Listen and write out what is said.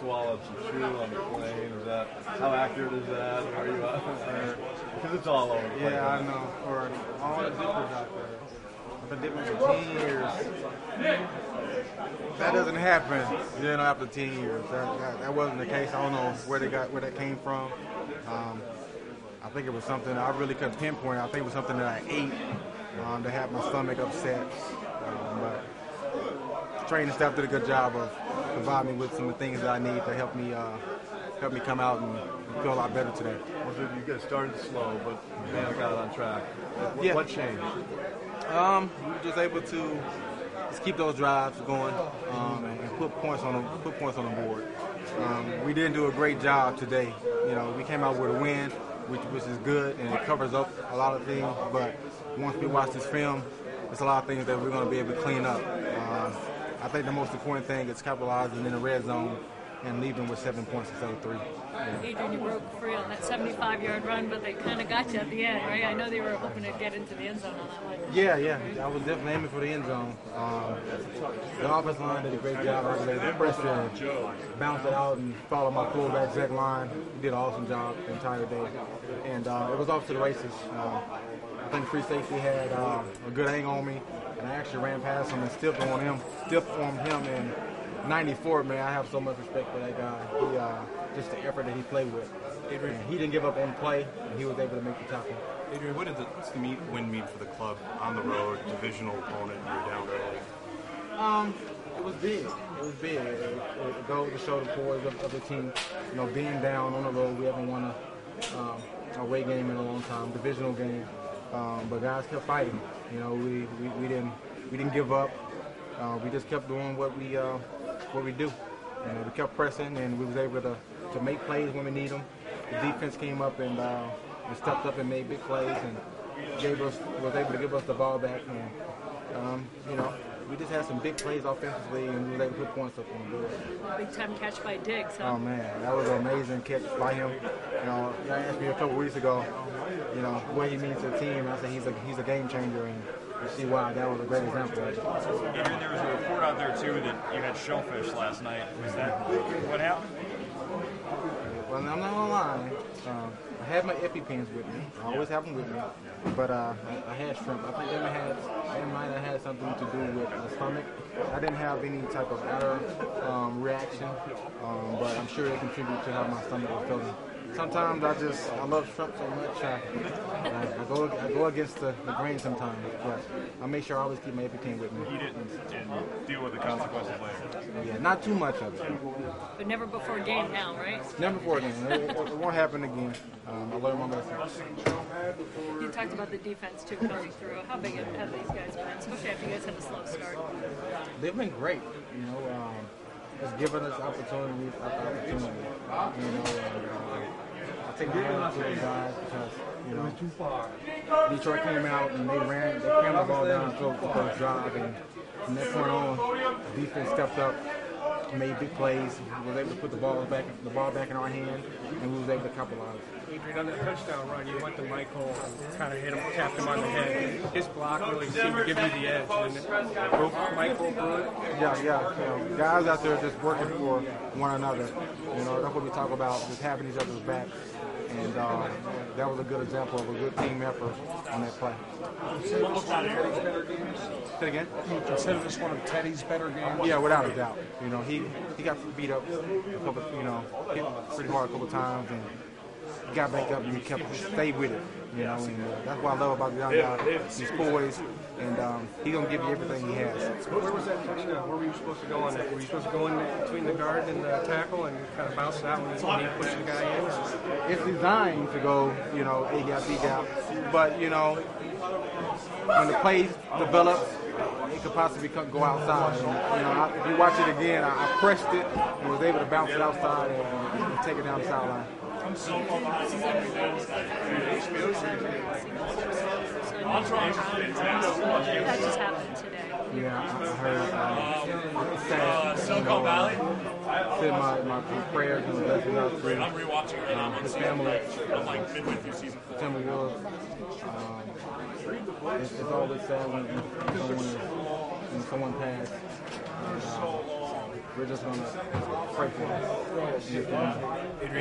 swallow some chew on the plane? Is that how accurate is that? Are you because it's all over the place. Yeah, I know. For all the dippers out there, I've been dipping for 10 years. That doesn't happen, after 10 years. That wasn't the case. I don't know where that came from. I think it was something I really couldn't pinpoint. I think it was something that I ate that had my stomach upset. But training staff did a good job of providing me with some of the things that I need to help me come out and feel a lot better today. Well, you guys started slow, but man, got on track. What changed? We were just able to just keep those drives going and put points on the board. We didn't do a great job today. We came out with a win, which is good, and it covers up a lot of things. But once we watch this film, there's a lot of things that we're going to be able to clean up. I think the most important thing is capitalizing in the red zone and leaving with 7 points instead of 3. Adrian, you broke free on that 75-yard run, but they kind of got you at the end, right? I know they were hoping to get into the end zone on that one. Yeah. I was definitely aiming for the end zone. The offensive line did a great job regulating the pressure and bounced it out and followed my fullback, Zach Line. He did an awesome job the entire day. And it was off to the races. I think free safety had a good hang on me, and I actually ran past him and stiff-armed him in 94, man. I have so much respect for that guy. Just the effort that he played with. Adrian, he didn't give up on play, and he was able to make the tackle. Adrian, what did the win mean for the club on the road, divisional opponent, and you're down early? It was big. It goes to show the poise of the team. Being down on the road, we haven't won a away game in a long time, divisional game. But guys kept fighting. We didn't give up. We just kept doing what we do. We kept pressing, and we was able to make plays when we need them. The defense came up and stepped up and made big plays and was able to give us the ball back. And we just had some big plays offensively, and we was able to put points up on the board. Big time catch by Diggs, huh? Oh man, that was an amazing catch by him. You asked me a couple weeks ago, what he means to the team. I said he's a game changer, and you see why. That was a great example of it. Adrian, there was a report out there too that you had shellfish last night. Was that what happened? Well, I'm not gonna lie. I had my EpiPens with me. I always have them with me. But I had shrimp. I think they might have had something to do with my stomach. I didn't have any type of adder reaction, but I'm sure it contributed to how my stomach was feeling. Sometimes I love shrimp so much. I go against the grain sometimes, but I make sure I always keep my EpiPen with me. You didn't deal with the consequences later. Yeah, not too much of it. But never before game now, right? Never before game. It won't happen again. I learned my lesson. You talked about the defense too coming through. How big have these guys been, especially after you guys had a slow start? They've been great. Just giving us opportunity. I take my hat off to those guys because Detroit came out and they came the ball down the throat for first drive, and from that point on, defense stepped up, made big plays, was able to put the ball back in our hand, and we was able to capitalize. Adrian, on the touchdown run, you went to Michael and kind of tapped him on the head. His block really seemed to give you the edge. And it broke Michael good. Yeah. Guys out there just working for one another. That's what we talk about, just having each other's back. And that was a good example of a good team effort on that play. Say again? You consider this one of Teddy's better games? Yeah, without a doubt. He got beat up a couple, hit pretty hard a couple times, and he got back up and he stayed with it. And that's what I love about the young guy. He's poised, and he's gonna give you everything he has. Where was that touchdown? Where were you supposed to go on that? Were you supposed to go in between the guard and the tackle and kind of bounce it out when you push the guy in? It's designed to go, A gap, B gap, but when the plays develop, it could possibly go outside. And, if you watch it again, I pressed it and was able to bounce it outside and take it down the sideline. That just happened today. Yeah, I heard. Silicon Valley. Said my prayers and blessings out to I'm rewatching it right now. his family. I'm like midway through season 4. Timmy Willis. It's always sad when someone passed. We're just gonna pray for them. And,